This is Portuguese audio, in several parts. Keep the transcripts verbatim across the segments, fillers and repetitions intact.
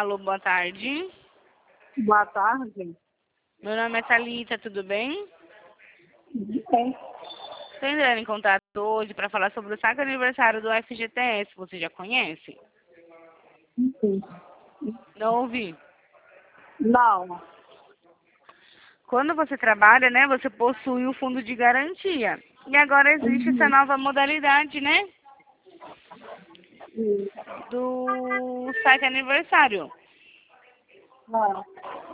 Alô, boa tarde. Boa tarde. Meu nome é Thalita, tudo bem? Bem. Estou entrando em contato hoje para falar sobre o saque aniversário do F G T S. Você já conhece? Sim. Não ouvi. Não. Quando você trabalha, né, você possui o fundo de garantia. E agora existe essa Uhum. nova modalidade, né, Sim. do saque aniversário. Não.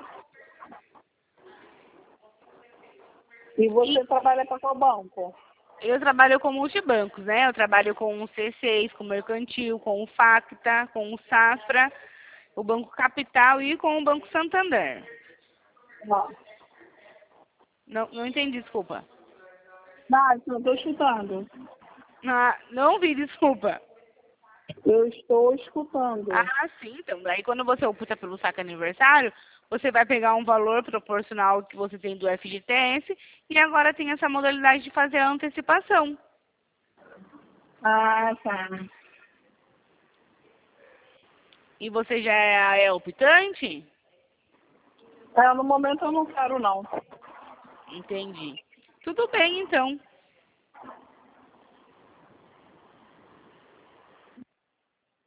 E você E trabalha para qual banco? eu trabalho com multibancos, né? Eu trabalho com o C seis, com o Mercantil, com o Facta, com o Safra, o Banco Capital e com o Banco Santander. Não. Não, não entendi, desculpa. Não, eu estou escutando. Ah, não ouvi, desculpa. Eu estou escutando. Ah, sim, então. Daí quando você opta pelo saque aniversário, você vai pegar um valor proporcional ao que você tem do F G T S e agora tem essa modalidade de fazer a antecipação. Ah, tá. E você já é, é optante? É, no momento eu não quero, não. Entendi. Tudo bem, então.